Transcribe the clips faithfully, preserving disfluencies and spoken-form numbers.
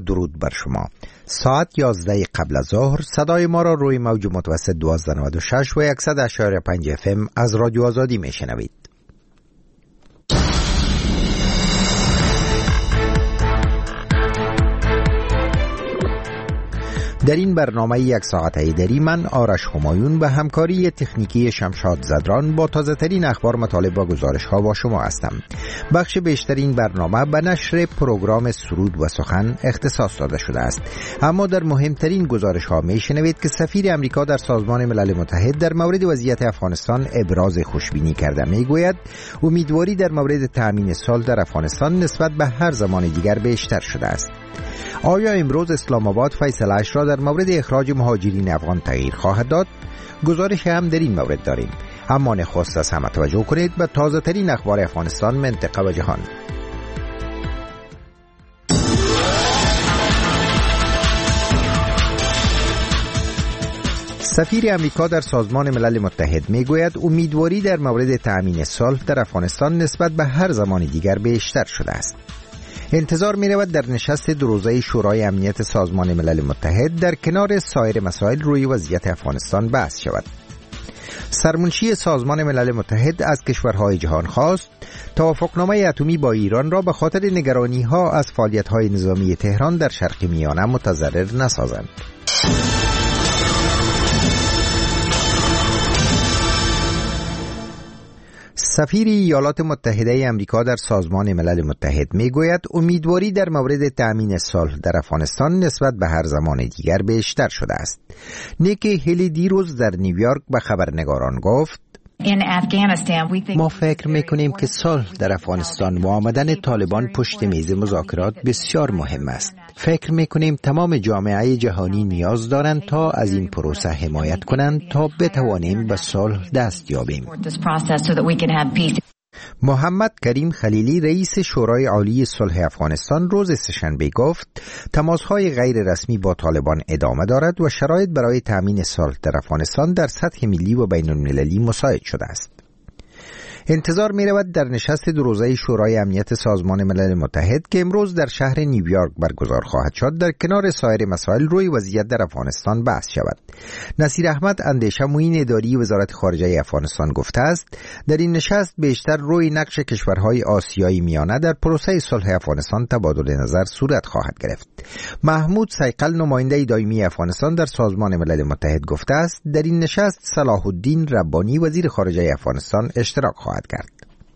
درود بر شما. ساعت یازده قبل از ظهر صدای ما را روی موج متوسط دویست و نود و شش و صد و اشاری پنج اف ام از رادیو آزادی میشنوید. در این برنامه یک ساعت ایدری من آرش همایون به همکاری تکنیکی شمشاد زدران با تازه ترین اخبار، مطالب و گزارش ها با شما هستم. بخش بیشترین برنامه به نشر پروگرام سرود و سخن اختصاص داده شده است، اما در مهمترین گزارش ها می شنوید که سفیر امریکا در سازمان ملل متحد در مورد وضعیت افغانستان ابراز خوشبینی کرده. می گوید امیدواری در مورد تامین صلح در افغانستان نسبت به هر زمان دیگر بیشتر شده است. آیا امروز اسلام آباد فیصله‌اش را در مورد اخراج مهاجرین افغان تغییر خواهد داد؟ گزارش هم در این مورد داریم، اما نخست از همه توجه کنید به تازه ترین اخبار افغانستان، منطقه و جهان. سفیر امریکا در سازمان ملل متحد می گوید امیدواری در مورد تأمین صلح در افغانستان نسبت به هر زمان دیگر بیشتر شده است. انتظار می رود در نشست دو روزه شورای امنیت سازمان ملل متحد در کنار سایر مسائل روی وضعیت افغانستان بحث شود. سرمنشی سازمان ملل متحد از کشورهای جهان خواست توافقنامه اتمی با ایران را به خاطر نگرانی ها از فعالیت های نظامی تهران در شرق میانه متضرر نسازند. سفیر ایالات متحده امریکا در سازمان ملل متحد می گوید امیدواری در مورد تأمین صلح در افغانستان نسبت به هر زمان دیگر بیشتر شده است. نیکی هیلی دیروز در نیویورک به خبرنگاران گفت ما فکر میکنیم که صلح در افغانستان و آمدن طالبان پشت میز مذاکرات بسیار مهم است. فکر میکنیم تمام جامعه جهانی نیاز دارند تا از این پروسه حمایت کنند تا بتوانیم به صلح دست یابیم. محمد کریم خلیلی رئیس شورای عالی صلح افغانستان روز سه‌شنبه گفت تماس‌های غیر رسمی با طالبان ادامه دارد و شرایط برای تأمین صلح در افغانستان در سطح ملی و بین المللی مساعد شده است. انتظار می رود در نشست دو روزه شورای امنیت سازمان ملل متحد که امروز در شهر نیویورک برگزار خواهد شد در کنار سایر مسائل روی وضعیت در افغانستان بحث شود. نصیر احمد اندیشه معین اداری وزارت خارجه افغانستان گفته است در این نشست بیشتر روی نقش کشورهای آسیایی میانه در پروسه صلح افغانستان تبادل نظر صورت خواهد گرفت. محمود سیقل نماینده دائمی افغانستان در سازمان ملل متحد گفته است در این نشست صلاح الدین ربانی وزیر خارجه افغانستان اشتراک خواهد کرد.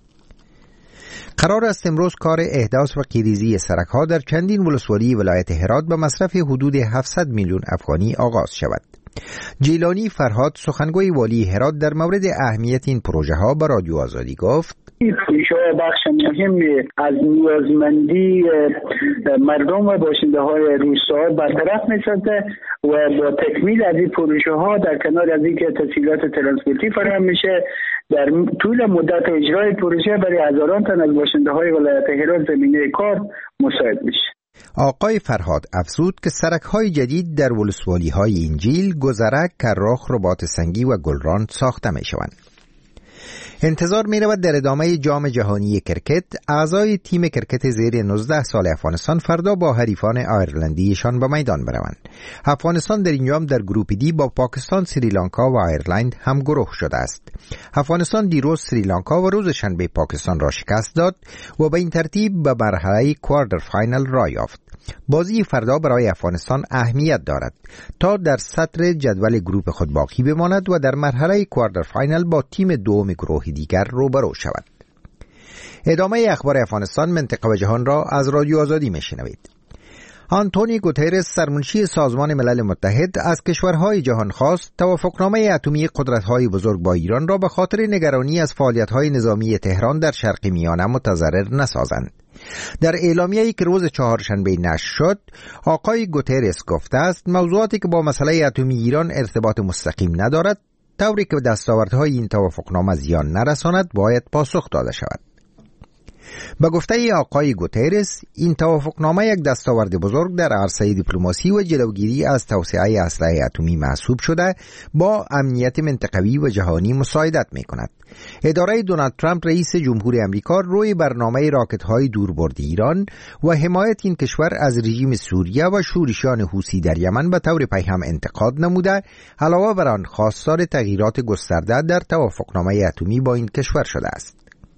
قرار است امروز کار احداث و کیریزی سرک‌ها در چندین ولسوالی ولایت هرات به مصرف حدود هفتصد میلیون افغانی آغاز شود. جیلانی فرهاد سخنگوی والی هرات در مورد اهمیت این پروژه ها به رادیو آزادی گفت این پروژه بخش مهمی از نیازمندی مردم و باشنده های روستا برطرف می‌سازد و با تکمیل از این پروژه ها در کنار از اینکه تسهیلات ترانسپورتی فراهم میشه در طول مدت اجرای پروژه برای هزاران تن از باشنده های ولایت هرات زمینه کار مساعد میشه. آقای فرهاد افزود که سرک‌های جدید در ولسوالی‌های انجیل، گذرک، کراخ، رباط سنگی و گلران ساخته می‌شوند. انتظار می رود در ادامه جام جهانی کرکت اعضای تیم کرکت زیر نوزده سال افغانستان فردا با حریفان آیرلندیشان به میدان بروند. افغانستان در این جام در گروپ دی با پاکستان، سریلانکا و آیرلند هم گروه شده است. افغانستان دیروز سریلانکا و روز شنبه پاکستان را شکست داد و به این ترتیب به مرحله کوارتر فاینال را یافت. بازی فردا برای افغانستان اهمیت دارد تا در سطر جدول گروپ خود باقی بماند و در مرحله کوارتر فاینال با تیم دوم گروه دیگر روبرو شود. ادامه اخبار افغانستان، منطقه و جهان را از رادیو آزادی میشنوید. آنتونی گوترس سرمنشی سازمان ملل متحد از کشورهای جهان خواست توافقنامه اتمی قدرت‌های بزرگ با ایران را به خاطر نگرانی از فعالیت‌های نظامی تهران در شرق میانه متضرر نسازند. در اعلامیه‌ای که روز چهارشنبه نشر شد، آقای گوترس گفته است موضوعاتی که با مسئله اتمی ایران ارتباط مستقیم ندارد، طوری که به دستاوردهای این توافقنامه زیان نرساند، باید پاسخ داده شود. به گفته آقای گوترس، این توافقنامه یک دستاورد بزرگ در عرصه دیپلماسی و جلوگیری از توسعه اسلحه اتمی محسوب شده با امنیت منطقوی و جهانی مساعدت می کند. اداره دونالد ترامپ رئیس جمهور امریکا روی برنامه راکت‌های دوربرد ایران و حمایت این کشور از رژیم سوریه و شورشیان حوثی در یمن به طور پیهم انتقاد نموده، علاوه بر آن خواستار تغییرات گسترده در توافقنامه اتمی با این کشور شده است.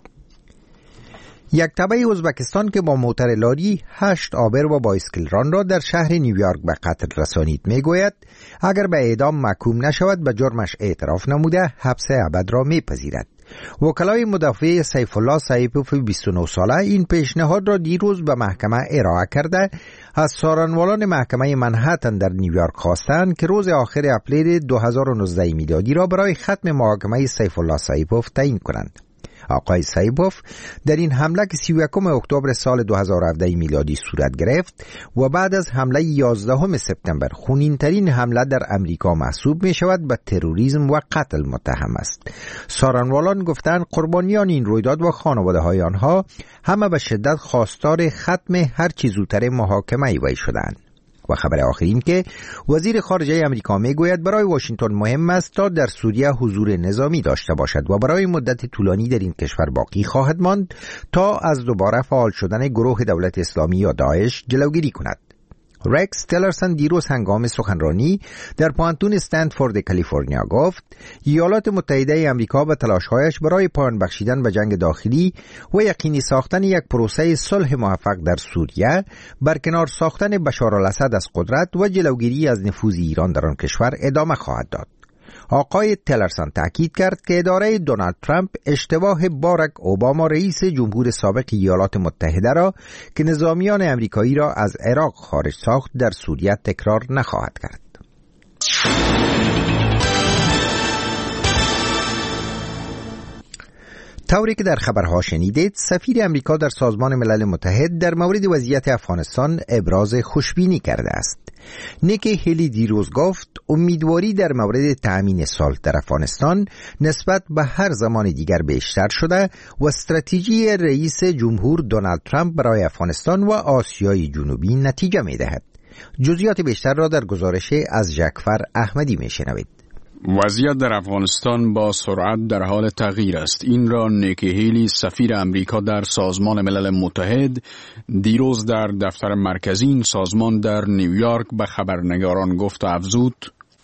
یک تبع ازبکستان که با موتر لاری هشت آبر و بایسکلران را در شهر نیویورک به قتل رسانید میگوید اگر به اعدام محکوم نشود به جرمش اعتراف نموده حبس ابد را میپذیرد. وکلای مدافع سیف الله سایپوف بیست و نه ساله این پیشنهاد را دیروز به محکمه ارائه کرده از سارنوالان محکمه منهتن در نیویورک خواستند که روز آخر اپریل دو هزار و نوزده میلادی را برای ختم محاکمه سیف الله سایپوف تعیین کنند. آقای سایپوف در این حمله که سی و یکم اکتبر سال دو هزار و هفده میلادی صورت گرفت و بعد از حمله یازدهم سپتامبر خونین‌ترین حمله در امریکا محسوب می شود به تروریسم و قتل متهم است. سارنوالان گفتند قربانیان این رویداد و خانواده های آنها همه به شدت خواستار ختم هر چه زودتر محاکمه وی شدند. و خبر آخر این که وزیر خارجه امریکا میگوید برای واشنگتن مهم است تا در سوریه حضور نظامی داشته باشد و برای مدت طولانی در این کشور باقی خواهد ماند تا از دوباره فعال شدن گروه دولت اسلامی یا داعش جلوگیری کند. رکس تیلرسون دیروز هنگام سخنرانی در پانتون استنفورد کالیفرنیا گفت ایالات متحده آمریکا به تلاش‌هایش برای پایان بخشیدن به جنگ داخلی و یقینی ساختن یک پروسه صلح موفق در سوریه، برکنار ساختن بشار الاسد از قدرت و جلوگیری از نفوذ ایران در آن کشور ادامه خواهد داد. آقای تیلرسون تاکید کرد که اداره دونالد ترامپ اشتباه باراک اوباما رئیس جمهور سابق ایالات متحده را که نظامیان امریکایی را از عراق خارج ساخت در سوریه تکرار نخواهد کرد. طوری که در خبرها شنیدید، سفیر امریکا در سازمان ملل متحد در مورد وضعیت افغانستان ابراز خوشبینی کرده است. نیکی هیلی دیروز گفت امیدواری در مورد تأمین صلح در افغانستان نسبت به هر زمان دیگر بیشتر شده و استراتژی رئیس جمهور دونالد ترامپ برای افغانستان و آسیای جنوبی نتیجه می دهد. جزئیات بیشتر را در گزارش از جعفر احمدی می شنوید. وضعیت در افغانستان با سرعت در حال تغییر است. این را نیکی هیلی سفیر امریکا در سازمان ملل متحد دیروز در دفتر مرکزی این سازمان در نیویورک به خبرنگاران گفت و افزود: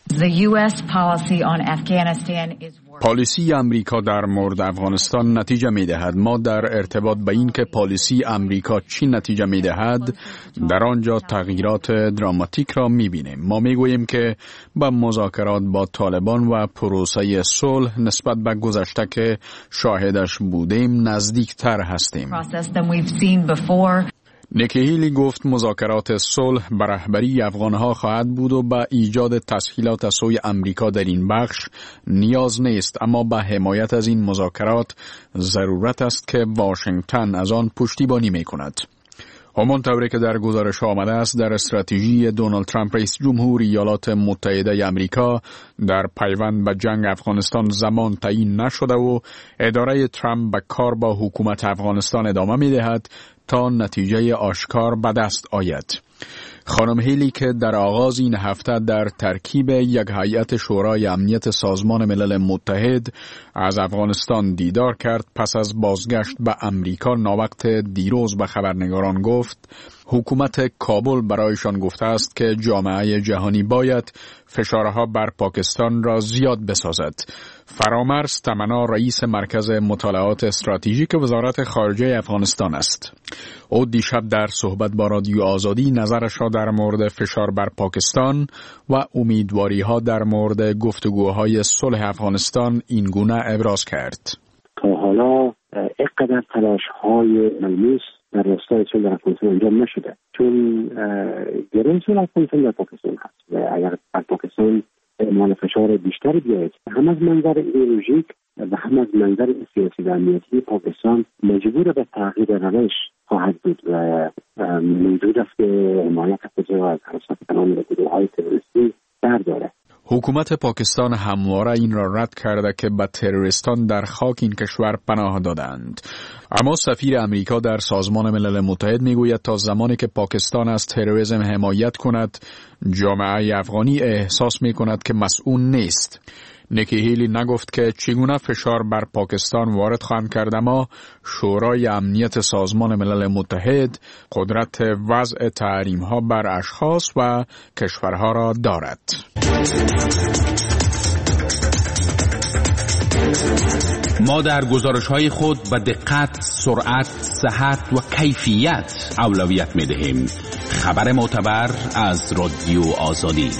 پالیسی امریکا در مورد افغانستان نتیجه می دهد. ما در ارتباط به این که پالیسی امریکا چی نتیجه می دهد در آنجا تغییرات دراماتیک را می بینیم. ما می گوییم که با مذاکرات با طالبان و پروسه صلح نسبت به گذشته که شاهدش بودیم نزدیک تر هستیم. نیکی هیلی گفت مذاکرات صلح به رهبری افغانها خواهد بود و به ایجاد تسهیلات سوی امریکا در این بخش نیاز نیست، اما به حمایت از این مذاکرات ضرورت است که واشنگتن از آن پشتیبانی می کند. همانطوری که در گزارش آمده است، در استراتژی دونالد ترامپ رئیس جمهور ایالات متحده آمریکا در پیوند به جنگ افغانستان زمان تعیین نشده و اداره ترامپ به کار با حکومت افغانستان ادامه می دهد تا نتیجه آشکار به دست آید. خانم هیلی که در آغاز این هفته در ترکیب یک هیئت شورای امنیت سازمان ملل متحد از افغانستان دیدار کرد، پس از بازگشت به امریکا ناوقت دیروز به خبرنگاران گفت حکومت کابل برایشان گفته است که جامعه جهانی باید فشارها بر پاکستان را زیاد بسازد. فرامرز تمنا رئیس مرکز مطالعات استراتژیک وزارت خارجه افغانستان است. او دیشب در صحبت با رادیو آزادی نظرش را در مورد فشار بر پاکستان و امیدواری‌ها در مورد گفتگوهای صلح افغانستان این گونه ابراز کرد. تا حالا اینقدر تلاش‌های ملموس در راستای صلح در افغانستان انجام نشده، چون گره صلح افغانستان در پاکستان هست و اگر در پاکستان اعمال فشار بیشتر بیاید هم از منظر ایدئولوژیک و هم از منظر سیاسی و امنیتی پاکستان مجبور به تغییر روش خواهد بود و موجود است که حمایت خود را از حرکت تمام گروه‌های تروریستی بردارد. حکومت پاکستان همواره این را رد کرده که به تروریستان در خاک این کشور پناه دادند. اما سفیر امریکا در سازمان ملل متحد میگوید تا زمانی که پاکستان از تروریسم حمایت کند، جامعه افغانی احساس می کند که مسئول نیست. نیکی هیلی نگفت که چگونه فشار بر پاکستان وارد خواهند کرد، اما شورای امنیت سازمان ملل متحد قدرت وضع تحریم‌ها بر اشخاص و کشورها را دارد. ما در گزارش‌های خود به دقت، سرعت، صحت و کیفیت اولویت می‌دهیم. خبر معتبر از رادیو آزادی.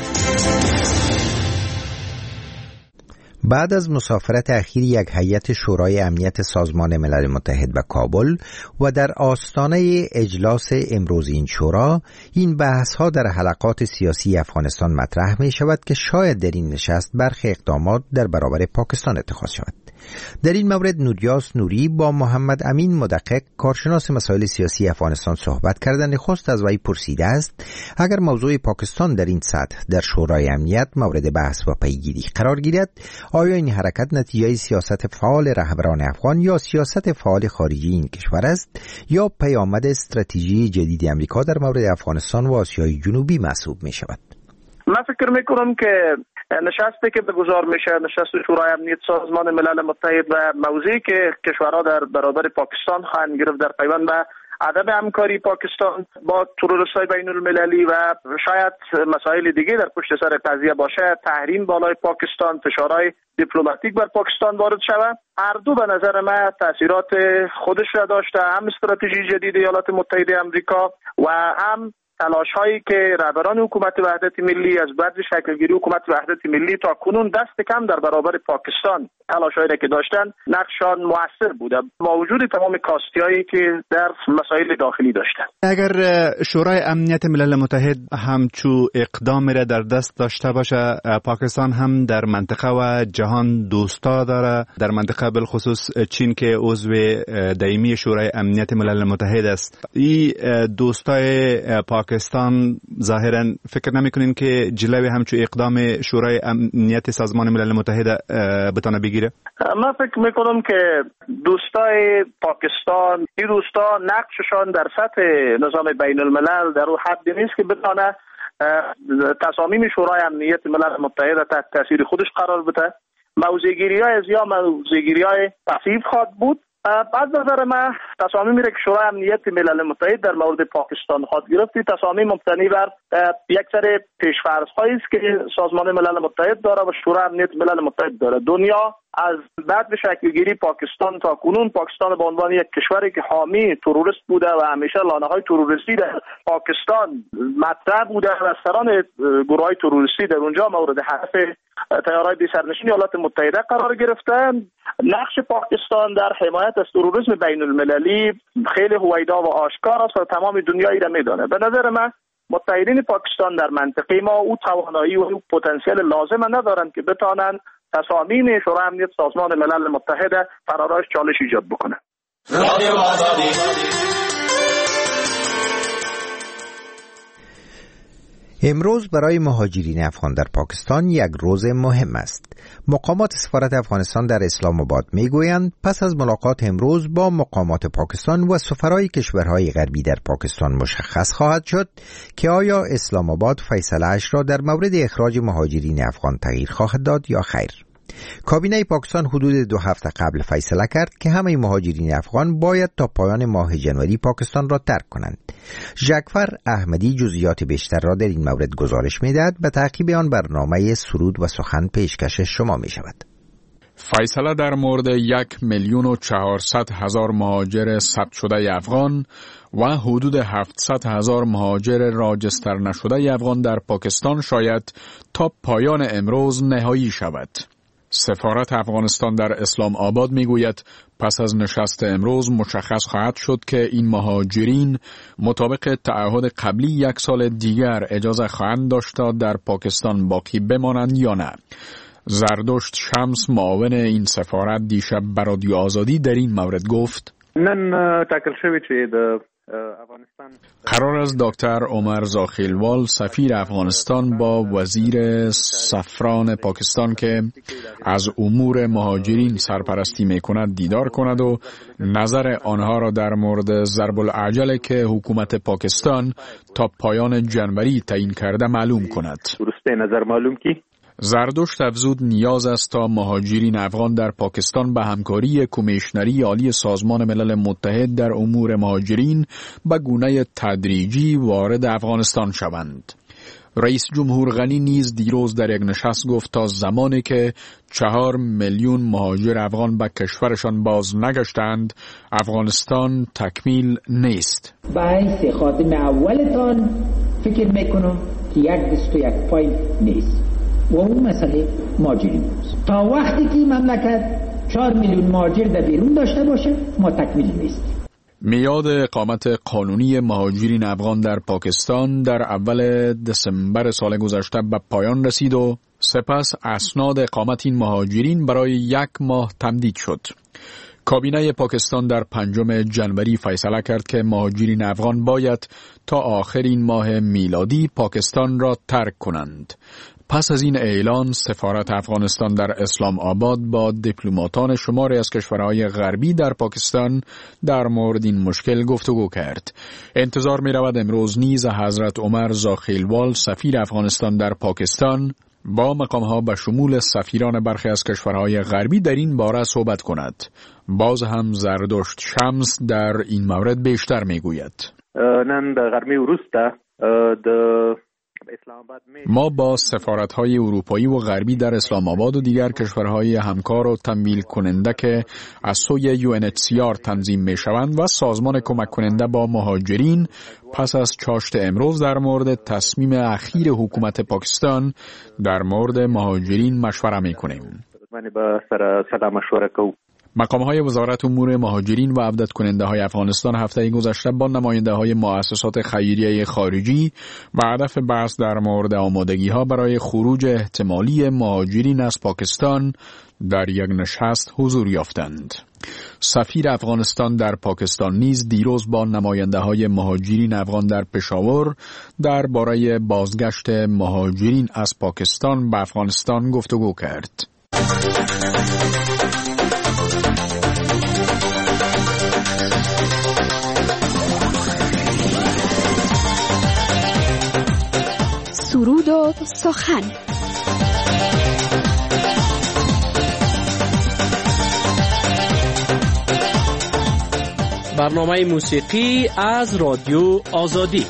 بعد از مسافرت اخیر یک هیئت شورای امنیت سازمان ملل متحد به کابل و در آستانه اجلاس امروز این شورا، این بحث‌ها در حلقات سیاسی افغانستان مطرح می شود که شاید در این نشست برخی اقدامات در برابر پاکستان اتخاذ شود. در این مورد نوریاس نوری با محمد امین مدقق کارشناس مسائل سیاسی افغانستان صحبت کردند. نخست از وی پرسیده است اگر موضوع پاکستان در این سطح در شورای امنیت مورد بحث و پیگیری قرار گیرد، آیا این حرکت نتیجه سیاست فعال رهبران افغان یا سیاست فعال خارجی این کشور است یا پیامد استراتژی جدید امریکا در مورد افغانستان و آسیای جنوبی محسوب می شود؟ من فکر میکنم که نشستی که برگزار میشه، نشست شورای امنیت سازمان ملل متحد و موضوعی که کشورها در برابر پاکستان خواهند گرفت در پیوند به عدم همکاری پاکستان با تروریست‌های بین المللی و شاید مسائل دیگه در پشت سر قضیه باشه، تحریم بالای پاکستان، فشارهای دیپلماتیک بر پاکستان وارد شود، هر دو به نظر من تاثیرات خودش را داشته، هم استراتژی جدید ایالات متحده آمریکا و هم تلاش هایی که رهبران حکومت وحدت ملی از بعد شکلگیری حکومت وحدت ملی تا کنون دست کم در برابر پاکستان تلاش هایی که داشتن نقشان موثر بوده با وجود تمام کاستی هایی که در مسائل داخلی داشتن. اگر شورای امنیت ملل متحد همچو اقدام را در دست داشته باشه، پاکستان هم در منطقه و جهان دوستا داره، در منطقه بالخصوص چین که عضو دائمی شورای امنیت ملل متحد است. این دوستای پاکستان پاکستان ظاهرا فکر نمی‌کنین که جلوی همچو اقدام شورای امنیت سازمان ملل متحد بتونه بگیره؟ من فکر میکنم که دوستای پاکستان این دوستا نقششان در سطح نظام بین الملل در اون حدی نیست که بتونه تصامیم شورای امنیت ملل متحد تحت تاثیر خودش قرار بده. موضع‌گیری‌های از یا موضع‌گیری‌های پسیو خواهد بود. بعد نظر من تصامیمی که شورای امنیت ملل متحد در مورد پاکستان خواهد گرفت، تصامیم مبتنی بر یک سری پیش‌فرض‌هایی است که سازمان ملل متحد داره و شورای امنیت ملل متحد داره. دنیا از بعد شکلگیری پاکستان تا کنون پاکستان به عنوان یک کشوری که حامی تروریست بوده و همیشه لانه‌های تروریستی در پاکستان مطرح بوده و سران گروه‌های تروریستی در اونجا مورد هدف تیارهای بی سرنشین ایالات متحده قرار گرفتن. نقش پاکستان در حمایت از تروریسم بین المللی خیلی هویدا و آشکار است و تمام دنیا این را میدانه. به نظر من متحدین پاکستان در منطقه ما او توانایی و او پتانسیل لازم ندارند که بتوانند تصامیم شورای امنیت سازمان ملل متحد فرارایش چالش ایجاد بکنه. امروز برای مهاجرین افغان در پاکستان یک روز مهم است. مقامات سفارت افغانستان در اسلام آباد میگویند پس از ملاقات امروز با مقامات پاکستان و سفرای کشورهای غربی در پاکستان مشخص خواهد شد که آیا اسلام آباد فیصله‌اش را در مورد اخراج مهاجرین افغان تغییر خواهد داد یا خیر. کابینه پاکستان حدود دو هفته قبل فیصله کرد که همه مهاجرین افغان باید تا پایان ماه جنوری پاکستان را ترک کنند. ژکفر احمدی جزئیات بیشتر را در این مورد گزارش می‌دهد. به تعقیب آن برنامه سرود و سخن پیشکش شما می شود. فیصله در مورد یک میلیون و چهارصد هزار مهاجر ثبت شده افغان و حدود هفتصد هزار مهاجر راجستر نشده افغان در پاکستان شاید تا پایان امروز نهایی شود. سفارت افغانستان در اسلام آباد میگوید پس از نشست امروز مشخص خواهد شد که این مهاجرین مطابق تعهد قبلی یک سال دیگر اجازه خواهند داشت در پاکستان باقی بمانند یا نه. زردشت شمس معاون این سفارت دیشب به رادیو آزادی در این مورد گفت: نن ټاکل شوی چې د قرار است دکتر عمر زاخیلوال سفیر افغانستان با وزیر سفران پاکستان که از امور مهاجرین سرپرستی میکند دیدار کند و نظر آنها را در مورد ضرب العجله که حکومت پاکستان تا پایان جنوری تعیین کرده معلوم کند. درسته نظر معلوم کی؟ زردشت افزود نیاز است تا مهاجرین افغان در پاکستان به همکاری کمیشنری عالی سازمان ملل متحد در امور مهاجرین به گونه تدریجی وارد افغانستان شوند. رئیس جمهور غنی نیز دیروز در یک نشست گفت تا زمانی که چهار میلیون مهاجر افغان به کشورشان باز نگشتند افغانستان تکمیل نیست. باعث خاتمه اولتان فکر میکنم که یک دست و یک پای نیست و اون مسئله مهاجرین است. تا وقتی که مملکت چهار میلیون مهاجر در بیرون داشته باشه ما تکمیل نیست. میعاد اقامت قانونی مهاجرین افغان در پاکستان در اول دسامبر سال گذشته به پایان رسید و سپس اسناد اقامت این مهاجرین برای یک ماه تمدید شد. کابینه پاکستان در پنجم جنوری فیصله کرد که مهاجرین افغان باید تا آخر این ماه میلادی پاکستان را ترک کنند. پس از این اعلان سفارت افغانستان در اسلام آباد با دیپلماتان شماری از کشورهای غربی در پاکستان در مورد این مشکل گفتگو کرد. انتظار می رود امروز نیز حضرت عمر زاخیلوال سفیر افغانستان در پاکستان با مقامها به شمول سفیران برخی از کشورهای غربی در این باره صحبت کند. باز هم زردشت شمس در این مورد بیشتر می گوید. نن در غربی وروسته د ما با سفارت‌های اروپایی و غربی در اسلام آباد و دیگر کشورهای همکار و تمویل کننده که از سوی یو ان اچ سی آر تنظیم می‌شوند و سازمان کمک کننده با مهاجرین پس از چاشت امروز در مورد تصمیم اخیر حکومت پاکستان در مورد مهاجرین مشوره می‌کنیم. مقام‌های وزارت امور مهاجرین و عودت کننده های افغانستان هفته گذشته با نماینده های مؤسسات خیریه خارجی و هدف بحث در مورد آمادگی ها برای خروج احتمالی مهاجرین از پاکستان در یک نشست حضور یافتند. سفیر افغانستان در پاکستان نیز دیروز با نماینده های مهاجرین افغان در پشاور درباره بازگشت مهاجرین از پاکستان به افغانستان گفتگو کرد. سرود و سخن. برنامه موسیقی از رادیو آزادی.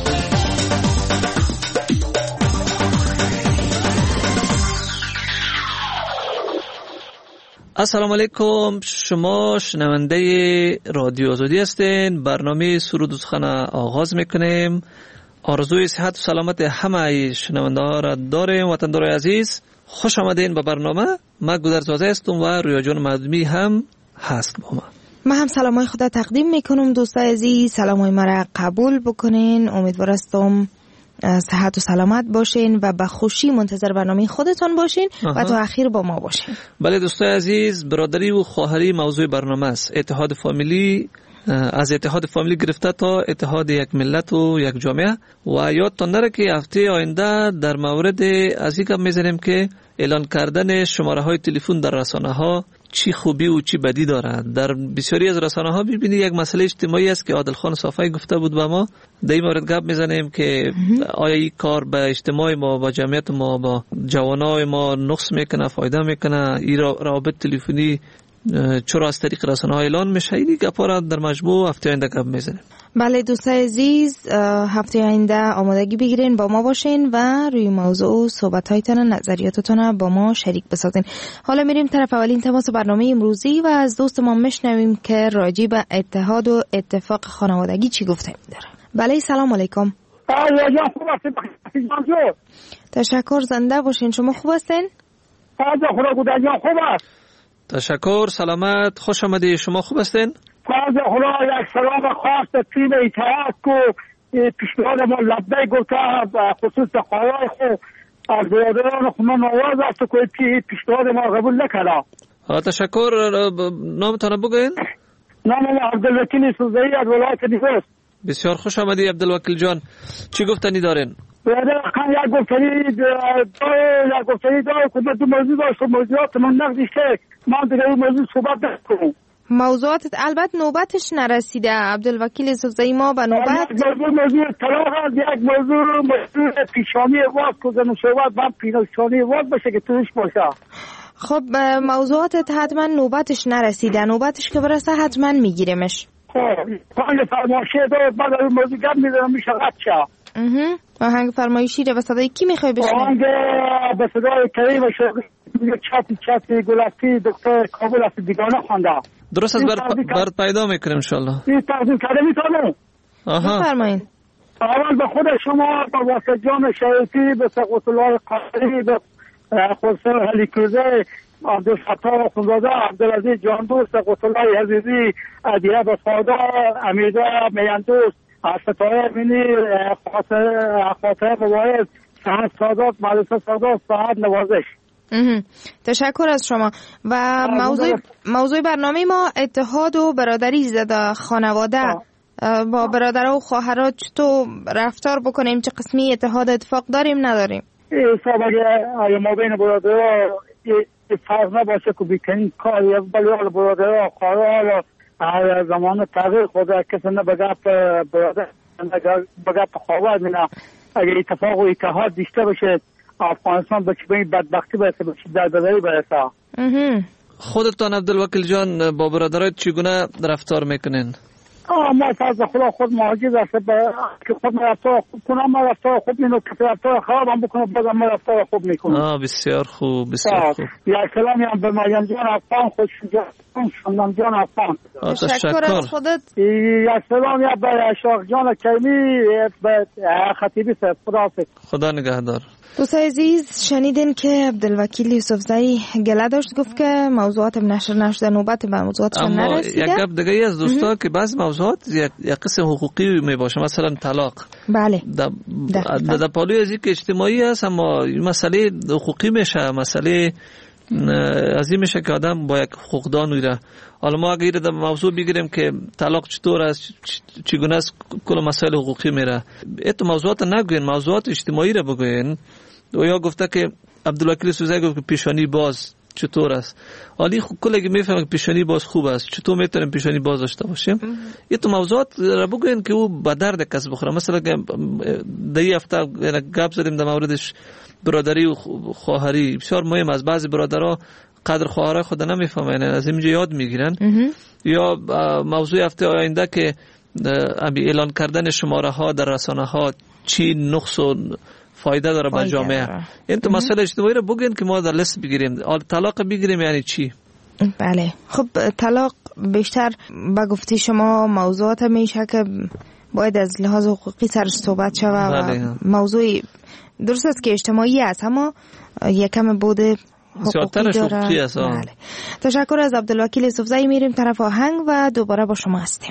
السلام علیکم، شما شنونده رادیو آزادی هستین. برنامه سرود و سخن آغاز میکنیم. آرزوی صحت و سلامت همه شنونده ها را داریم. وطندار عزیز خوش آمدین به برنامه. من گذرزاده هستم و رویا جان معدومی هم هست با ما. من هم سلامای خدا تقدیم میکنم. دوستای عزیز سلامای مرا قبول بکنین. امیدوار هستم صحت و سلامت باشین و به خوشی منتظر برنامه خودتان باشین و تا اخیر با ما باشین. بله دوستای عزیز، برادری و خواهری موضوع برنامه است. اتحاد فامیلی، از اتحاد فامیلی گرفته تا اتحاد یک ملت و یک جامعه. و یادتان نره که هفته آینده در مورد از این گپ میزنیم که اعلان کردن شماره های تلفن در رسانه ها چی خوبی و چی بدی دارد. در بسیاری از رسانه ها ببینید یک مسئله اجتماعی است که عادل خان صافی گفته بود به ما. در این مورد گپ میزنیم که آیا این کار به اجتماع ما، با جمعیت ما، با جوانای ما نقص میکنه، فایده میکنه؟ این روابط تلفنی چرا از طریق رسانه ها اعلان میشه؟ این گپا را در مجموع هفته آینده گپ میزنیم. بله دوستای عزیز، هفته آینده آمادگی بگیرین، با ما باشین و روی موضوع صحبت هایتان، نظریاتتان با ما شریک بسازین. حالا میریم طرف اولین تماس برنامه امروزی و از دوست ما میشنویم که راجع به اتحاد و اتفاق خانوادگی چی گفته می‌داره. بله سلام علیکم. تشکر، زنده باشین. شما خوب هستین؟ خوب است. تشکر، سلامت، خوش آمدید. شما خوب هستین؟ خدا خدا یک سلام خاص به تیم اتحاد کو پیشنهاد ما لبیک گفته خصوص خواهی خو از برادران خو من آواز است که پیشنهاد ما قبول نکرده. تشکر. نامتان بگوین؟ نام ما عبدالوکیل سوزایی از ولایت نیوز. بسیار خوش آمدی عبدالوکیل جان. چی گفتنی دارین؟ برادر خان یک گفتنی داره یک گفتنی داره که دو موضوع داشت و موضوعات من نقدش که من دیگه این موضوع صحبت نکنم. موضوعاتت البته نوبتش نرسیده عبدالوکیل یوسفزئی، ما به نوبت یک موضوع موضوع طلاق هست، یک موضوع موضوع پیشانی واز کردن صحبت من پیشانی واز باشه که توش باشه. خب موضوعاتت حتما نوبتش نرسیده، نوبتش که برسه حتما میگیرمش. خب آهنگ فرمایشی داره بعد از موضوع گپ میزنم میشه رد شه. اها آهنگ فرمایشی رو به صدای کی میخوای بشنوی؟ آهنگ به صدای کریم شوقی چاتی چاتی گلفتی دکتر کابل از دیگانه خوانده. درست از بر پیدا میکنیم انشالله. این تقدیم کرده میتونم. آها بفرمایید. اول به خود شما با واسه جان شریفی به سقوط الله قادری به خسرو هلیکوزه عبدالفتاح خونزاده عبدالعزیز جاندوست سقوط الله عزیزی عدیه بساده امیده میاندوست ستاره امینی خاطره مباید سهر سادات مدرسه سادات سهر نوازش. تشکر از شما. و موضوع موضوع برنامه ما اتحاد و برادری زده خانواده با برادرها و خواهرها چطور رفتار بکنیم، چه قسمی اتحاد اتفاق داریم نداریم؟ حساب اگه ما بین برادرها فرق نباشه که بیکنین کار بلی حال برادرها خواهرها حالا زمان تغییر خوده کسی نه به گپ برادر به گپ خواهر مینا اگه اتفاق و اتحاد دیشته باشه افغانستان به چه بدبختی برسه به چه دردداری برسه. خودتان عبدالوکیل جان با برادرات چگونه رفتار میکنین؟ آه ما از خدا خود مهاجر است که خود رفتار خوب کنم، ما رفتار خوب اینو که رفتار خراب هم بکنم بازم ما رفتار خوب میکنم. آه بسیار خوب بسیار خوب. یا سلامی هم به مریم جان افغان خوش شندم جان افغان. تشکر از خودت. یا سلامی هم به اشاق جان کریمی به خطیبی صاحب. خدا حافظ. خدا نگهدار. دوست عزیز شنیدین که عبدالوکیل یوسفزئی گله داشت، گفت که موضوعات نشر نشده نوبت به موضوعاتش نرسیده. اما یک گپ دیگه ای از دوستا که بعض موضوعات یک قسم حقوقی می باشه، مثلا طلاق. بله. در در پالوی از اینکه اجتماعی است اما مسئله حقوقی میشه، مسئله از این میشه که آدم با یک حقوقدان میره. حالا ما اگه در موضوع بگیریم که طلاق چطور است، چگونه است، کل مسائل حقوقی میره. ایتو موضوعات نگوین، موضوعات اجتماعی را بگوین. و یا گفته که عبدالوکیل یوسفزئی گفت که پیشانی باز چطور است. حالی کل اگه میفهمه که پیشانی باز خوب است، چطور میتونیم پیشانی باز داشته باشیم؟ این تو موضوعات را بگوین که او به درد کس بخوره. مثلا در این هفته گپ زدیم در موردش برادری و خواهری. بسیار مهم است. بعضی برادرها قدر خواهرای خود نمیفهمن، از اینجا یاد میگیرن. یا موضوع هفته آینده که اعلان کردن شماره ها در رسانه ها چی نقص و فایده داره به جامعه. این تو مسئله اجتماعی رو بگین که ما در لیست بگیریم. طلاق بگیریم یعنی چی؟ بله خب طلاق بیشتر به گفته شما موضوعات میشه که باید از لحاظ حقوقی سرش صحبت شود و موضوع درست است که اجتماعی است اما یکم بود حقوقی داره. بله. تشکر از عبدالوکیل یوسفزئی. میریم طرف آهنگ و دوباره با شما هستیم.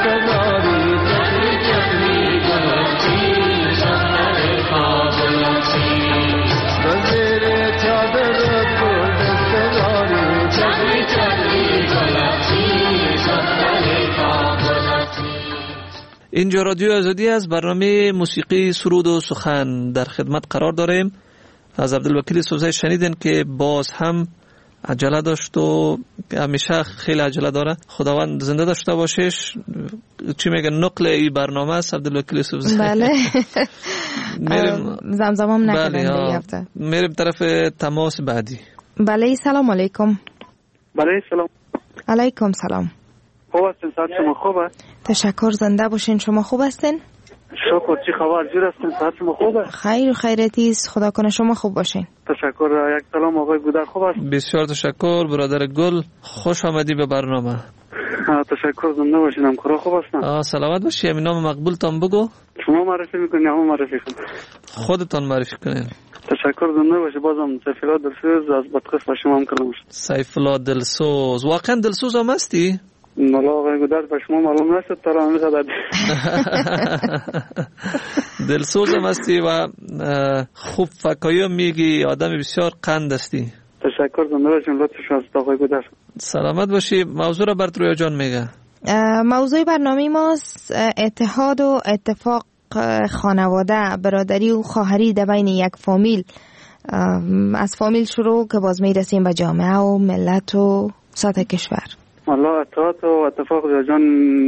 اینجا رادیو آزادی از برنامه موسیقی سرود و سخن در خدمت قرار داریم. از عبدالوکیل سوزی شنیدین که باز هم عجله داشت و همیشه خیلی عجله داره. خداوند زنده داشته باشش. چی میگه نقل این برنامه است عبدالوکیل سوزی؟ بله. میریم زمزم هم نکردن بله دیگه. میریم طرف تماس بعدی. بله سلام علیکم. بله سلام. علیکم سلام. خوب هستین؟ صحت شما خوبه؟ تشکر، زنده باشین. شما خوب هستین؟ شکر. چی خبر؟ جور هستین؟ صحت شما خوبه؟ خیر و خیرتی است، خدا کنه شما خوب باشین. تشکر. یک سلام آقای گودر، خوب است؟ بسیار تشکر برادر گل، خوش آمدی به برنامه. تشکر، زنده باشین. همکارا خوب هستن؟ آه سلامت باشی. همین نام مقبولتان بگو. شما معرفی میکنین یا من معرفی کنم؟ خودتان معرفی کنین. تشکر، زنده باشی. بازم سیف الله دلسوز از بدقسم شما هم کلام شد. سیف الله دلسوز، واقعا دلسوز هم هستی؟ مالا آقای گودر به شما معلوم نشد تا را میقدر دلسوز هم هستی و خوب فکایی هم میگی، آدم بسیار قند هستی. تشکر، زنده باشین. لطف شما است آقای گودر. سلامت باشی. موضوع را برات رویا جان میگه. موضوع برنامه ماست اتحاد و اتفاق خانواده، برادری و خواهری در بین یک فامیل. از فامیل شروع که باز میرسیم به جامعه و ملت و سطح کشور. والله اتحاد و اتفاق جان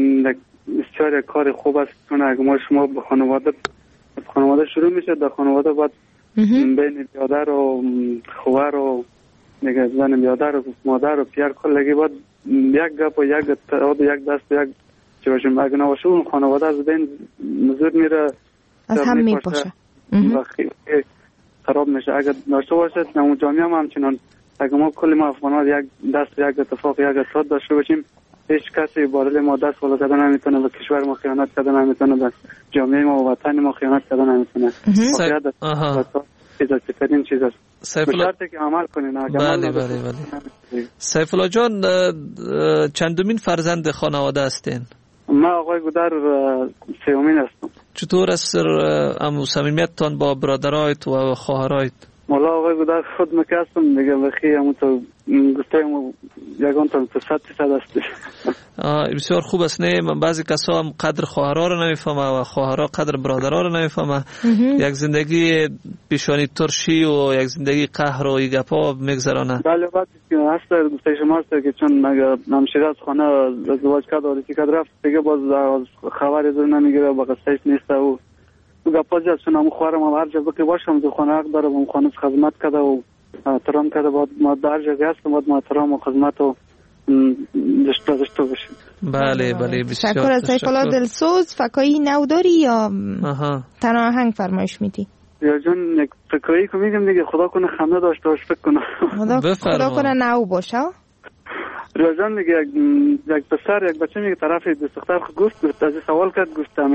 بسیار کار خوب است. چون اگه ما شما به خانواده خانواده شروع میشه، در خانواده باید بین برادر و خواهر و دیگه زن برادر و مادر و پیر کلگی باید یک گپ و یک اتحاد و یک دست و یک چی باشیم. اگه نباشه اون خانواده از بین زود میره، از هم میپاشه و خیلی خراب میشه. اگه داشته باشه اون جامعه هم همچنان. اگه ما کل ما افغان‌ها یک دست یک اتفاق یک اتحاد داشته باشیم، هیچ کسی بالای ما دست بالا کردن نمیتونه، به کشور ما خیانت کردن نمیتونه، به جامعه ما و وطن ما خیانت کردن نمیتونه. باید اتحاد چیزا چیز است. سیف الله که عمل کنین. بله بله بله. سیف الله جان چندمین فرزند خانواده هستین؟ ما آقای گودر سومین هستم. چطور است ام صمیمیتتان با برادرایت و خواهرایت؟ مولا آقای گودر خود مکستم دیگه بخی همون تو گفتم یگان تا صد صد است. بسیار خوب است. نه بعضی کسا هم قدر خواهرها رو نمیفهمه و خواهرها قدر برادرها رو نمیفهمه. یک زندگی پیشانی ترشی و یک زندگی قهر و گپا میگذرانه. بله وقتی که هست گفته شما است که چون اگه همشیره از خانه ازدواج کرد و رسی کرد رفت دیگه باز خبری زور نمیگیره با قصهش نیست و گپا زیاد چون همون خواهرم هم هر جا بکی باشم دو خانه حق داره و اون خانه خدمت کرده و احترام کرده. باید ما در جایی هستم باید ما احترام و خدمت و داشته داشته باشیم. بله بله بسیار تشکر. از سیف الله دلسوز فکایی نو داری یا تنها آهنگ فرمایش میدی؟ یا جون یک فکایی که میگم دیگه خدا کنه خنده داشته باش فکر کنه. خدا, خدا کنه نو باشه. ریا جان میگه یک پسر یک بچه میگه طرف دختر گفت گفت از سوال کرد گفتم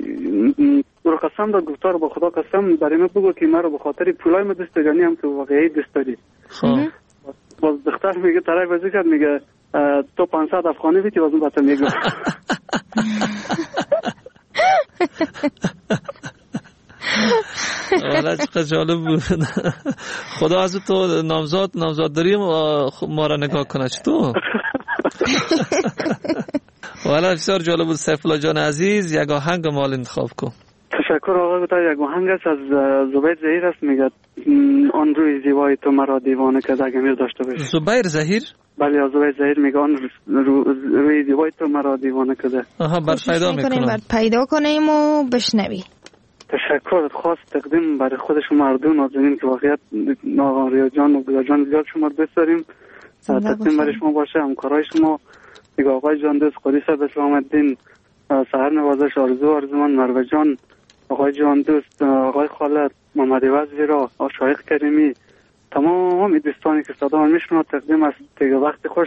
برو قسم داد گفت رو با خدا قسم برای من بگو که مرا به خاطر پولای من دوست داری هم که واقعی دوست داری. باز دختر میگه طرف بازی کرد میگه تو پانصد افغانی بیتی باز اون بطه میگه. والا چقدر جالب بود. خدا از تو نامزاد نامزاد داریم ما را نگاه کنه چطور. والا بسیار جالب بود. سیف الله جان عزیز یک آهنگ مال انتخاب کن. تشکر آقا بتا. یک آهنگ است از زبیر زهیر است میگه آن روی زیبای تو مرا دیوانه کرده. اگه میر داشته باشی. زبیر زهیر؟ بله زبیر زهیر میگه آن روی زیبای تو مرا دیوانه کرده. آها بر پیدا میکنم بر پیدا کنیم و بشنوی. تشکر خاص تقدیم برای خود شما مردم نازنین که واقعیت آقا ریا جان و گویا جان زیاد شما دوست داریم. تقدیم برای شما باشه. همکارای شما دیگه آقای جان دوست قدیس به سلام الدین سحر نوازش آرزو آرزومان مروه جان آقای جان دوست آقای خالد محمد وزیرا شایخ کریمی تمام دوستانی که صدا من میشنن تقدیم است. دیگه وقت خوش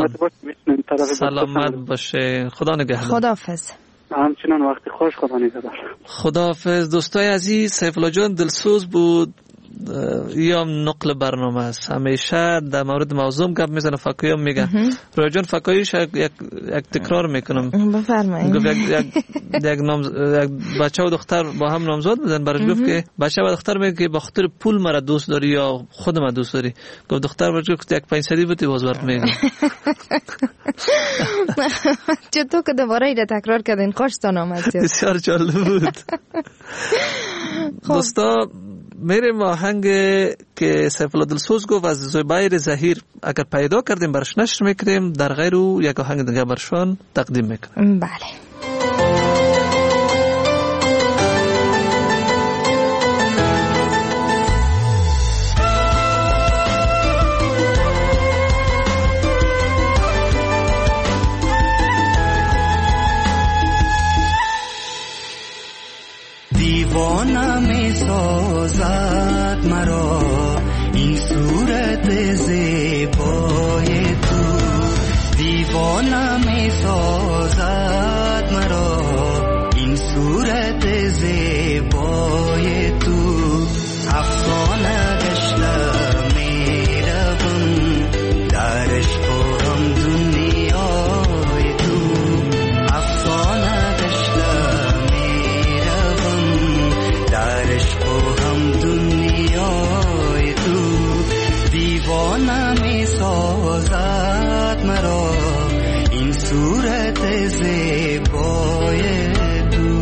سلامت باشه. خدا نگهدار. خداحافظ. همچنان وقتی خوش. خدا نگهدار. خداحافظ. دوستای عزیز سیف الله جان دلسوز بود. یا نقل برنامه است. همیشه در مورد موضوع گپ میزنه. فکایی هم میگه رویا جان فکاییش یک یک تکرار میکنم. بفرمایید. گفت یک یک یک نام یک بچه و دختر با هم نامزد بودن. برای گفت که بچه و دختر میگه که به خاطر پول مرا دوست داری یا خود مرا دوست داری. گفت دختر برای گفت یک پنجصدی بودی باز برات میگم. چطور که دوباره ایده تکرار کردین کاشتان آمد. بسیار جالب بود. دوستا میریم آهنگ که سیف الله دلسوز گفت از زبیر زهیر اگر پیدا کردیم برش نشر میکنیم، در غیر او یک آهنگ دیگه برشان تقدیم میکنیم. بله. دیوانه می سازد مرا این صورت زیبای تو، دیوانه می سازد مرا این صورت زیبای تو. افسانه گشته می روم در عشق و غم دنیای تو، افسانه گشته می روم در عشق و غم دنیای تو. دیوانه می سازد مرا این صورت زیبای تو.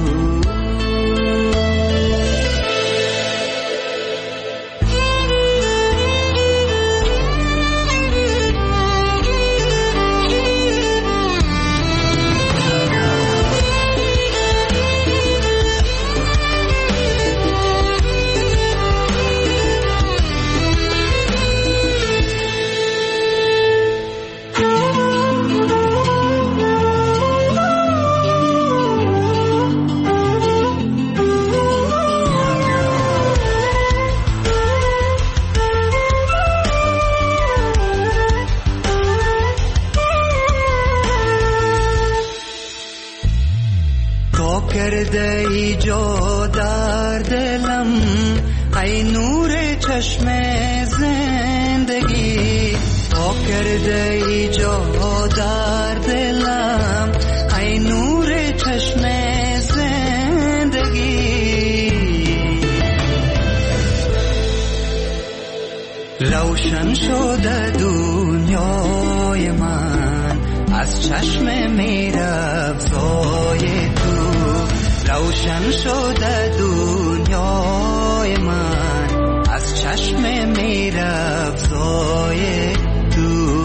کرده ای جا در دلم ای نور چشم زندگی، تا کرده ای جا در دلم ای نور چشم زندگی. روشن شده دنیای من از چشم میرافزای تو، روشن شده دنیای من از چشم میرافزای تو.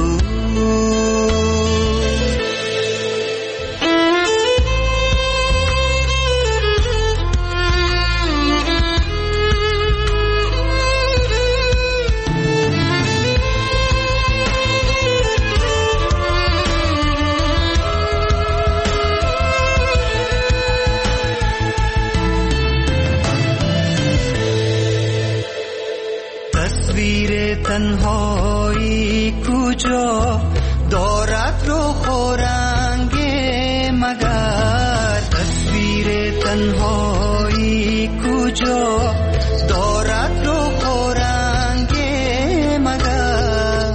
تنهایی کجا دارد رو خورنگ مگر، تصویر تنهایی کجا دارد رو خورنگ مگر.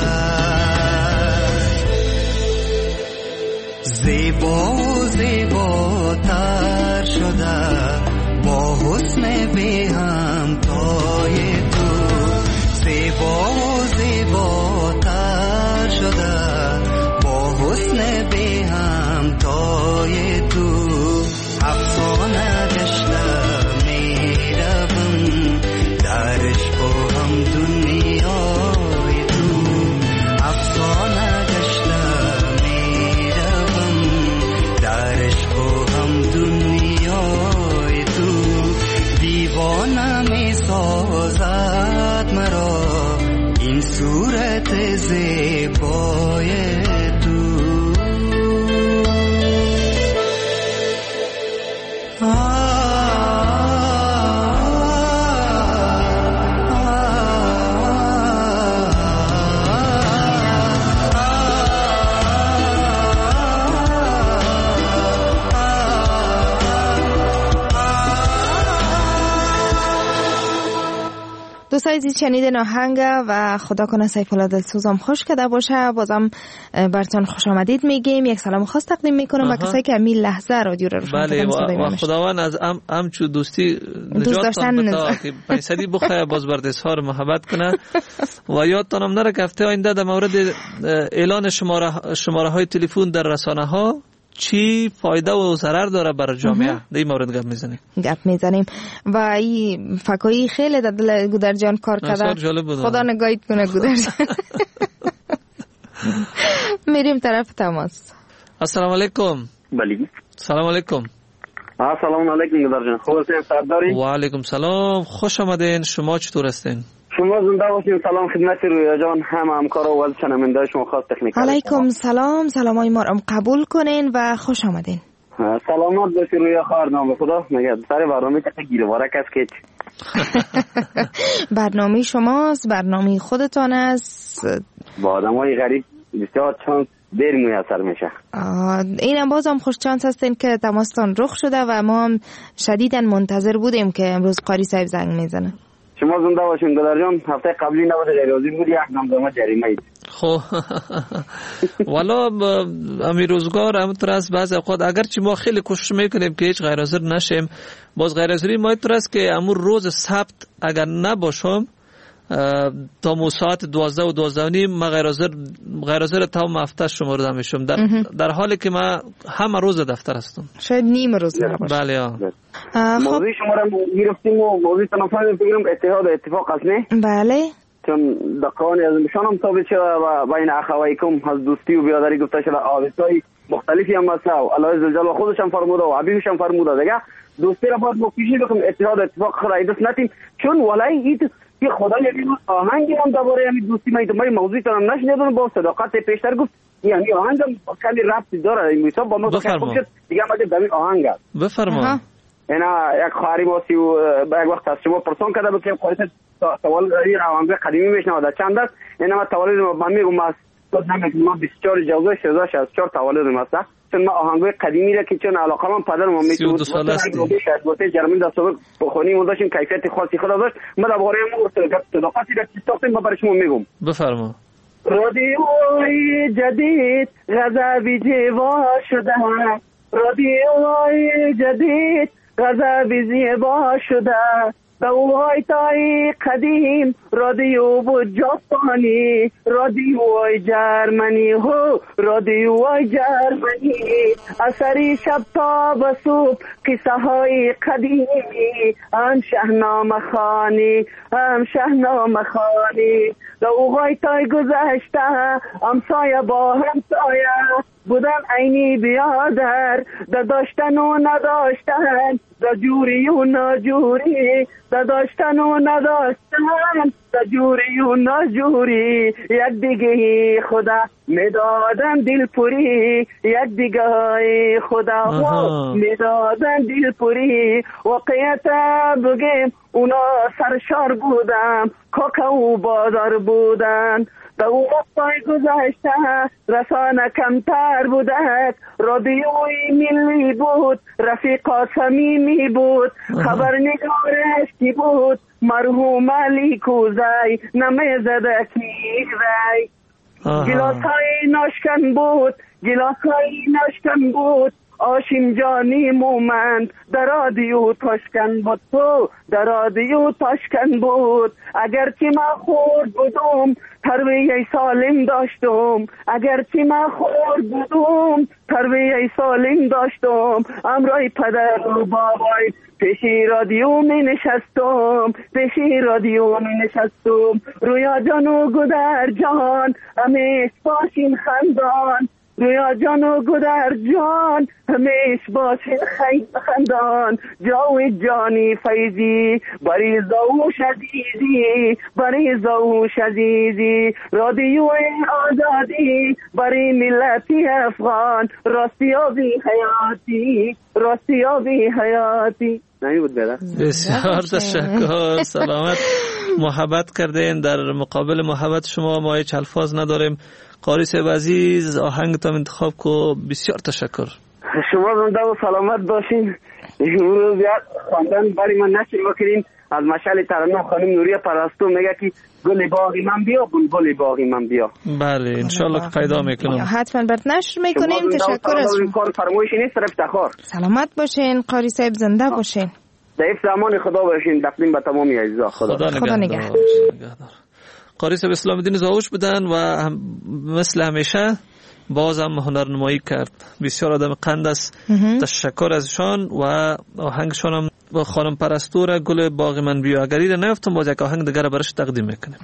زیبا و زیباتر شده با حسن بی همتای تو، زیبا و زیباتر شده با حسن بی همتای تو. افسانه گشته می روم در عشق و غم دنیای تو، افسانه گشته می روم در عشق و غم دنیای تو. دیوانه می سازد مرا این صورت زیبای تو. عزیز شنیدین آهنگ و خدا کنه سیف الله دلسوزم خوش کده باشه. بازم برتون خوش آمدید میگیم، یک سلام خاص تقدیم میکنم و کسایی که همین لحظه رادیو رو روشن بله و, و خداوند از ام همچو دوستی نجاتتان بده که پیسدی بخواه باز بر اظهار محبت کنه. و یادتانم نره که هفته آینده در مورد اعلان شماره شماره های تلفن در رسانه ها چی فایده و ضرر داره برای جامعه در این مورد گپ میزنیم گپ میزنیم و این فکایی خیلی در دل گودر جان کار کرده. خدا نگاهید کنه گودر جان. میریم طرف تماس. السلام علیکم. بله سلام علیکم. السلام علیکم گودر جان، خوب هستین سرداری؟ و علیکم سلام، خوش آمدین. شما چطور هستین؟ شما زنده باشین. سلام خدمت رویا جان، هم همکار و شنونده شما خاص تکنیک. علیکم سلام، سلامای ما رو قبول کنین و خوش آمدین. سلامات باشی رویا خواهر نام خدا. مگه سر برنامه که گیرواره کس که برنامه شماست، برنامه خودتان است. با آدمای غریب بسیار چانس دیر میسر میشه. اینم بازم خوش چانس هستیم که تماستان رخ شده و ما هم شدیداً منتظر بودیم که امروز قاری صاحب زنگ میزنه. شما زنده باشین گلر جان. هفته قبلی نبوده غیرازی بود، یک نامزدما جریمه اید. خب والا امی روزگار همونطور است بعضی اوقات اگرچه ما خیلی کوشش میکنیم که هیچ غیرحاضر نشیم، باز غیرحاضری ما اینطور است که امور روز سبت اگر نباشم تا مو ساعت دوازده و دوازده و نیم ما غیرحاضر غیرحاضر تمام هفته شمرده میشم، در, در حالی که ما همه روز دفتر هستم. شاید نیم روز نباشه. بله ها. موضوع شما را گرفتیم و موضوع تنفر بگیرم اتحاد اتفاق است نه؟ بله. چون دقیقان از نشانم ثابت شده و بین اخوایکم از دوستی و برادری گفته شده آویزهای مختلفی هم هست و الله عزوجل خودش هم فرموده و حبیبش هم فرموده دیگه دوستی را باید بکشی بکنم اتحاد اتفاق خدا دست نتیم، چون ولای ایت که خدا یکی آهنگی هم درباره همین دوستی ما من موضوع تام نشنیدم با صداقت پیشتر گفت یعنی آهنگ کمی ربطی داره این میسا با ما بفرما دیگه ما در آهنگ بفرما. اینا یک خواهری ماسی و با یک وقت از شما پرسان کرده بود که خواهیت سوال این آهنگ قدیمی میشنوده چند است. اینا ما تولد ما میگم از ما بیست و چهار جوزه سیزده شصت و چهار تولد ما است، چون ما آهنگای قدیمی را که چون علاقه من پدر ما میتونه سال است گفته جرمن دست سابق بخونی و داشتیم کیفیت خاصی خود داشت. ما درباره ما صداقتی را که ساختیم ما برای شما میگم. بفرما. رادیوی جدید غضبی جوا شده، رادیوی جدید غضبی زیبا شده، دوای تای قدیم رادیو بود جاپانی، رادیوی جرمنی هو رادیوی جرمنی، اثری شب تا به صبح قصه های قدیمی، هم شهنامه خانی هم شهنامه خانی، دوای تای گذشته همسایه با همسایه بودن عینی بیادر، دا داشتن و نداشتن، دا جوری و ناجوری، دا داشتن و نداشتن، دا جوری و ناجوری، یک دیگه خدا میدادن دل پوری، یک دیگه خدا میدادن دل پوری. واقعیت بگیم اونا سرشار بودن، کاکا و بازار بودن، در او وقتای گذشته رسانه کمتر بودند، رادیوی ملی بود، رفیقا صمیمی بود، خبرنگارش کی بود، مرحوم علی کوزی نمیزده کی وی، گلاس های ناشکن بود، گلاس های ناشکن بود، آشیم جانی مومند در رادیو تاشکن بود، تو در رادیو تاشکن بود. اگرچه من خورد بودم تربیه سالم داشتم، اگرچه من خورد بودم تربیه سالم داشتم، امرای پدر و بابای پیشی رادیو می نشستم، پیشی رادیو می نشستم، رویا جان و گودر جان همیش باشین خندان، رویا جان و گودر جان همیش باشین خندان، جاوید جانی فیضی بریزا و شدیدی، بریزا و شدیدی، رادیو آزادی بری ملتی افغان، راستیابی حیاتی، راستیابی حیاتی. نمی بود بده. بسیار تشکر، سلامت. محبت کردین، در مقابل محبت شما ما هیچ الفاظ نداریم. قاری صاحب عزیز آهنگتان انتخاب کو. بسیار تشکر. شما زنده و سلامت باشین. امروز یاد خواندن برای من نشین بکنین از مشعل ترنم خانم نوریه پرستو میگه که گل باغ من بیا بلبل باغ من بیا. بله انشالله که پیدا میکنم. حتما برات نشر میکنیم. تشکر از شما. کار فرمایش نیست افتخار. سلامت باشین قاری صاحب، زنده باشین. در حفظ امان خدا باشین. تقدیم به تمامی عزیزا. خدا, خدا نگهدار. قاری صاحب اسلام الدین زاوش بودن و هم مثل همیشه باز هم هنرنمایی کرد. بسیار آدم قند است. تشکر ازشان و آهنگشان هم با خانم پرستو گل باغ من بیا. اگر ایره نیفتم باز یک آهنگ دیگر برش تقدیم میکنیم.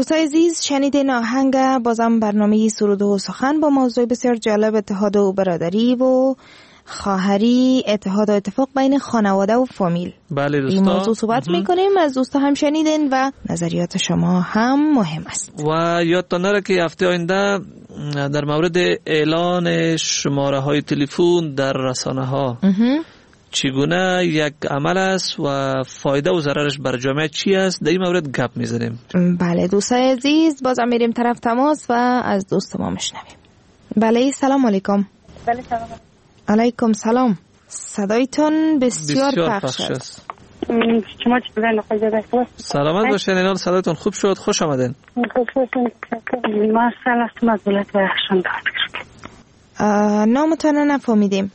دوستای عزیز، شنیدین آهنگ بازم برنامه سرود و سخن با موضوع بسیار جالب اتحاد و برادری و خواهری، اتحاد و اتفاق بین خانواده و فامیل. بله دوستا، این موضوع صحبت میکنیم. از دوستا هم شنیدین و نظریات شما هم مهم است. و یادتان نره که هفته آینده در مورد اعلان شماره های تلفن در رسانه ها چگونه یک عمل است و فایده و ضررش بر جامعه چی است، در این مورد گپ میزنیم. بله دوستای عزیز، بازم میریم طرف تماس و از دوست ما میشنویم. بله سلام علیکم. بله سلام علیکم سلام. صدایتون بسیار, بسیار پخش است. شما چطورین؟ سلامت باشین. اینال صدایتون خوب شد. خوش آمدین. خوش باشین. مرسل هستم از ولایت بدخشان. نامتون نفهمیدیم.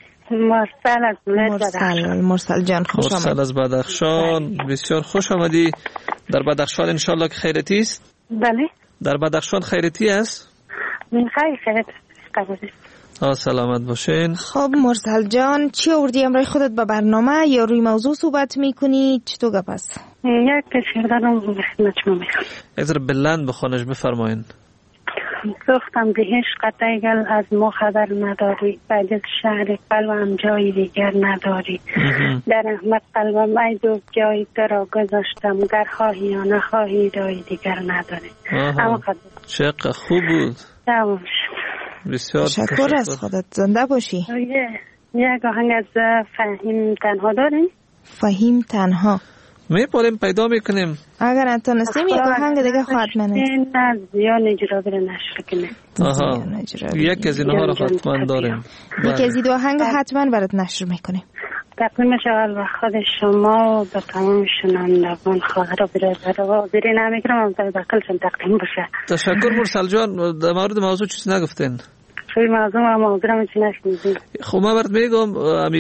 مرسل از ولایت بدخشان. مرسل جان خوش آمد. مرسل از بدخشان، بسیار خوش آمدی. در بدخشان انشالله که خیرتی است؟ بله. در بدخشان خیرتی است؟ من خیلی خیرت است. آه سلامت باشین. خب مرسل جان، چی آوردی امروز خودت به برنامه یا روی موضوع صحبت میکنی؟ چطور گپ است؟ یک شعر دارم خدمت شما میخوام. یک ذره بلند بخونش بفرمایین. سوختم به عشق قطعیگل از ما خبر نداری، بعد از شهر قلبم جای دیگر نداری. در احمد قلبم ای دو جای درا گذاشتم، گر خواهی یا نخواهی جای دیگر نداری. اما خدمت چقدر خوب بود. تمام. بسیار تشکر از خودت. زنده باشی. یک آهنگ از فهیم تنها داریم؟ فهیم تنها میپاریم پیدا میکنیم. اگر نتونستیم یک آهنگ دیگه خواهد منه. نه زیان اجرا بره نشر کنه. آها، یک از اینها رو حتما داریم. یک از این آهنگ حتما برات نشر میکنیم. تقدیم شغل و خود شما و به تمام شنوندگان خواهر و برادر و حاضری نمیکنم تا بقلشون تقدیم بشه. تشکر مرسل جان. در مورد موضوع چیز نگفتین؟ توی موضوع ما موضوع چی نشنیدیم. خب من برات میگم امی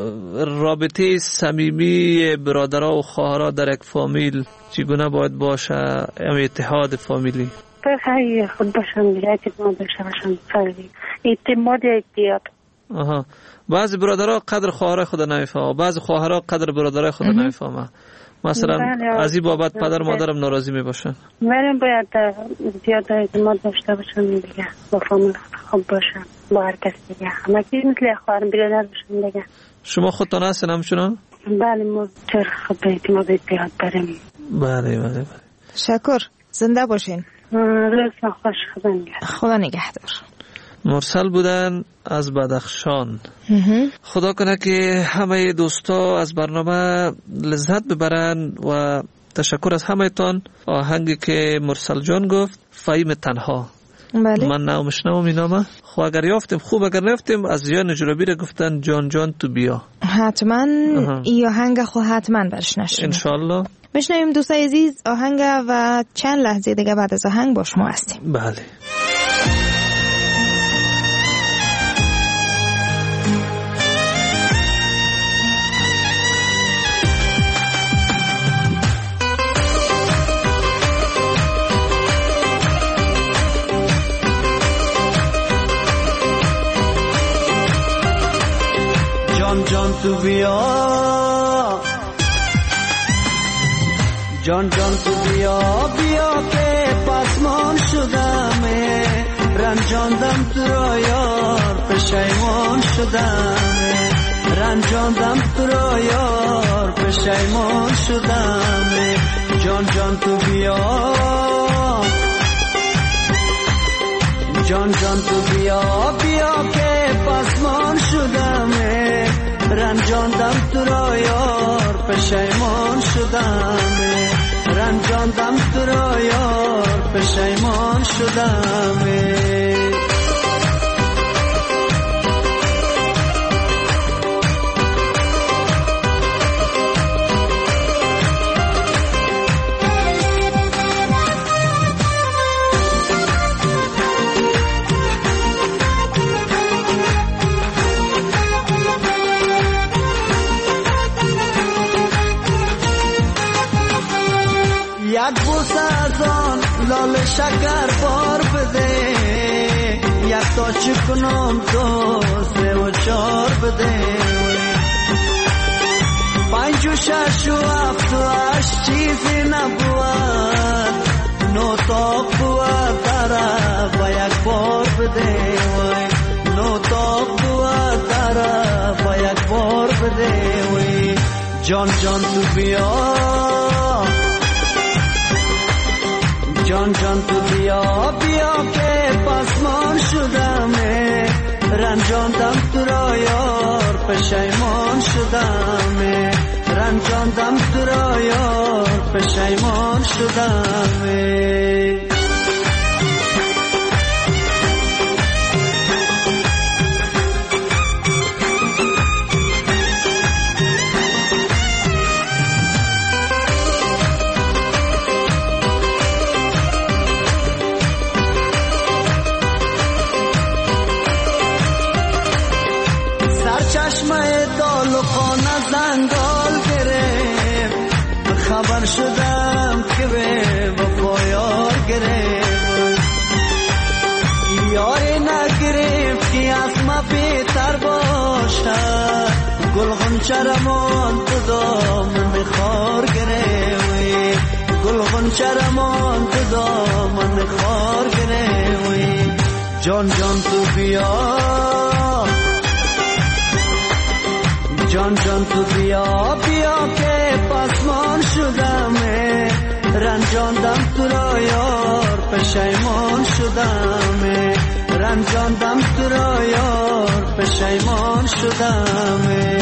رابطه صمیمی برادرها و خواهرها در یک فامیل چگونه باید باشه، امی اتحاد فامیلی. خیلی خود باشن دیگه، اعتماد داشته باشن. فرقی اعتماد یا اتحاد. آها، بعضی برادرها قدر خواهرای خود نمیفهمه، بعضی خواهرها قدر برادرای خود نمیفهمه. مثلا از این بابت پدر مادرم ناراضی میباشن. ولی باید زیاد اعتماد داشته باشن دیگه، با فامیل خوب باشن، با هر کس دیگه. همه کی مثل خواهر برادر باشن دیگه. شما خودتان هستین همچنان؟ بله ما چرا خود اعتماد اتحاد داریم. بله بله بله. شکر. زنده باشین. روز خوش. خدا نگهدار. خدا نگهدار. مرسل بودن از بدخشان. خدا کنه که همه دوستا از برنامه لذت ببرن و تشکر از همه تان. آهنگی که مرسل جان گفت فهیم تنها. بله. من نامش نام اینامه. خب اگر یافتیم خوب، اگر نفتیم از زیان نجرابی را گفتن جان جان تو بیا. حتما این آهنگ خو حتما برش نشیم انشالله. بشنویم دوستای عزیز آهنگ و چند لحظه دیگه بعد از آهنگ با شما هستیم. بله. جان جان تو بیا، جان جان تو بیا بیا که پسمان شدم، رنجاندم تو را یار پشیمان شدم، رنجاندم تو را یار پشیمان شدم. جان جان تو بیا، جان جان تو بیا بیا که پسمان شدم، رنجاندم تو را یار پشیمان شدم، رنجاندم تو را یار پشیمان شدم. یک بوسه از آن لال شکر بار بده، یک تا چکنم دو سه و چار بده، پنج و شش و هفت و هشت چیزی نبود، نو تاق بود داره با یک بار بده وای نو تاق بود داره با یک بار بده وای جان جان تو بیا جان جان تو بیا بیا که پسمان شدمه رنجاندم تو را یار پشیمان شدمه رنجاندم تو را یار پشیمان شدمه چشمه دال و خانه زنگال گرفت خبر شدم که به وفا یار گرفت یاری نگرفت که از ما بهتر باشد گل غنچه رمان تو دامن خار گرفت گل غنچه رمان تو دامن خار گرفت جان جان تو بیا جان جان تو بیا بیا که پسمان شدمه رنجاندم تو را یار پشیمان شدمه رنجاندم تو را یار پشیمان شدمه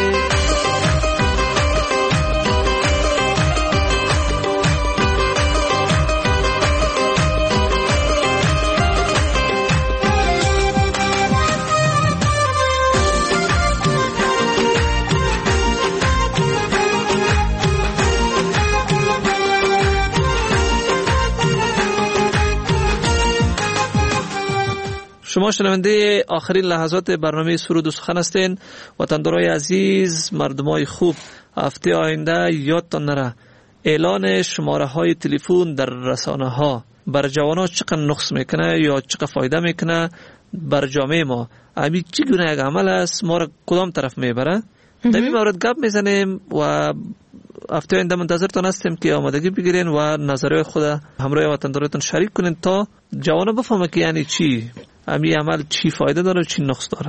شما شنونده آخرین لحظات برنامه سرود و سخن هستین. وطندارای عزیز، مردمای خوب، هفته آینده یادتان نره اعلان شماره های تلفن در رسانه ها بر جوانان چقدر نقص میکنه یا چقدر فایده میکنه بر جامعه ما. امی چی گونه یک عمل است، ما را کدام طرف میبره؟ در این مورد گپ میزنیم و هفته آینده منتظرتان هستیم که آمادگی بگیرین و نظریه خود همراه وطندارتون شریک کنین تا جوانان بفهمه که یعنی چی امی عمل، چی فایده داره و چی نقص داره.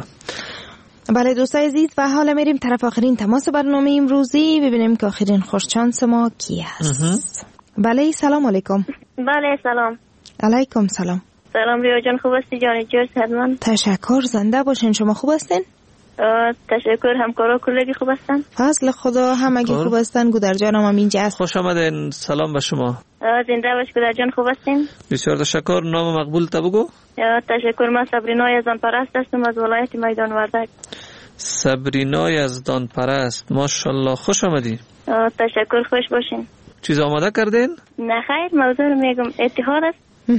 بله دوستای عزیز، و حالا میریم طرف آخرین تماس برنامه امروزی ببینیم که آخرین خوششانس ما کی هست. بله سلام علیکم. بله سلام. علیکم سلام. سلام ریا جان، خوب هستی جان؟ جور صحتمند؟ تشکر، زنده باشین. شما خوب هستین؟ تشکر. همکارا کلگی خوب هستن؟ فضل خدا همگی خوب هستن. گودر جانم هم اینجا هست. خوش آمدین. سلام به شما. زنده باش گودر جان، خوب هستین؟ بسیار تشکر. نام مقبول تا بگو. تشکر. من صبرینا یزدان پرست هستم از ولایت میدان وردک. صبرینا یزدان پرست، ماشاءالله، خوش آمدی. تشکر، خوش باشین. چیز آماده کردین؟ نه خیر، موضوع رو میگم اتحاد است.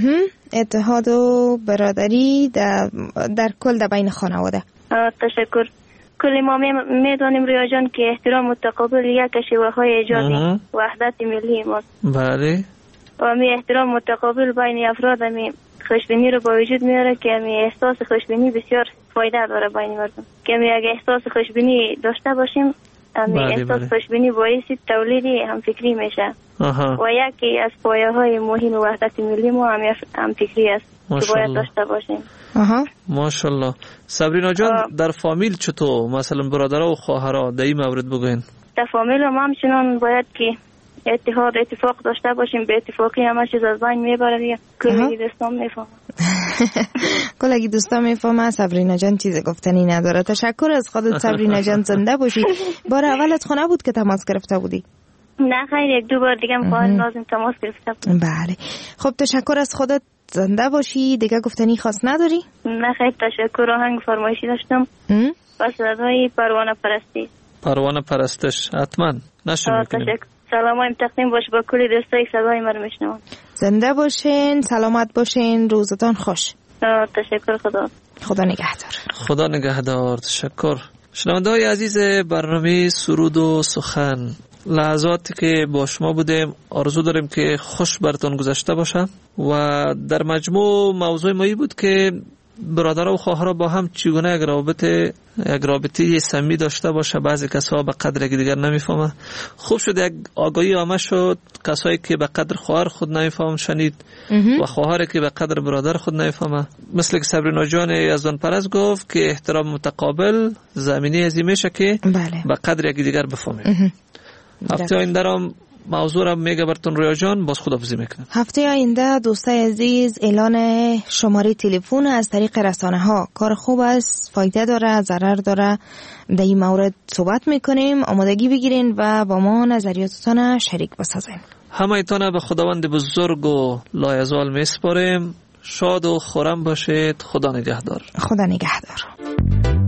اتحاد و برادری در, در کل در بین خانواده. تشکر. کلی ما میدانیم ریا جان که احترام متقابل یک شیوه های ایجاد وحدت ملی ماست. بله. و می احترام متقابل بین افراد می خوشبینی رو با وجود میاره که می احساس خوشبینی بسیار فایده داره بین مردم. که می اگه احساس خوشبینی داشته باشیم، می احساس خوشبینی باعث تولید همفکری میشه. آها. و یکی از پایه های مهم وحدت ملی ما هم همفکری است که باید داشته باشیم. آها. ماشاءالله. صبرینا جان، در فامیل چطور؟ مثلا برادرها و خواهرها در این مورد بگوین. در فامیل هم همچنان باید که اتحاد اتفاق داشته باشیم. به اتفاقی همه چیز از بین میبره. کلگی دوستان میفهمه. کلگی دوستان میفهمه. صبرینا جان چیز گفتنی نداره. تشکر از خودت صبرینا جان، زنده باشی. بار اولت خونه بود که تماس گرفته بودی؟ نه خیر، یک دو بار دیگه هم لازم تماس گرفته بود. بله. خب تشکر از خودت، زنده باشی. دیگه گفتنی خاص نداری؟ نه خیر، تشکر. آهنگ فرمایشی داشتم. پس صدای پروانه پرستی. پروانه پرستش حتما نشون میکنیم. سلامایم تقدیم باش با کلی دوستای صدای ما رو میشنون. زنده باشین، سلامت باشین، روزتان خوش. تشکر. خدا خدا نگهدار. خدا نگهدار. تشکر. شنونده‌های عزیز برنامه سرود و سخن، لحظاتی که با شما بودیم آرزو داریم که خوش براتون گذشته باشه و در مجموع موضوع ما بود که برادر و خواهر با هم چگونه یک رابطه یک رابطه صمیمی داشته باشه. بعضی کسا به قدر یک دیگر نمیفهمه. خوب شد یک آگاهی عامه شد، کسایی که به قدر خواهر خود نمیفهم شنید و خواهری که به قدر برادر خود نمیفهمه. مثل که صبرینا جان یزدان پرست گفت که احترام متقابل زمینه ازی میشه که بله. به قدر یک دیگر بفهمیم. هفته آینده را موضوع را میگه براتون رویا جان. باز خداحافظی میکنم. هفته آینده دوستای عزیز اعلان شماره تلفن از طریق رسانه ها کار خوب است، فایده داره، ضرر داره، در این مورد صحبت میکنیم. آمادگی بگیرین و با ما نظریاتتان شریک بسازین. همه ایتان به خداوند بزرگ و لایزال میسپاریم. شاد و خرم باشید. خدا نگهدار. خدا نگهدار.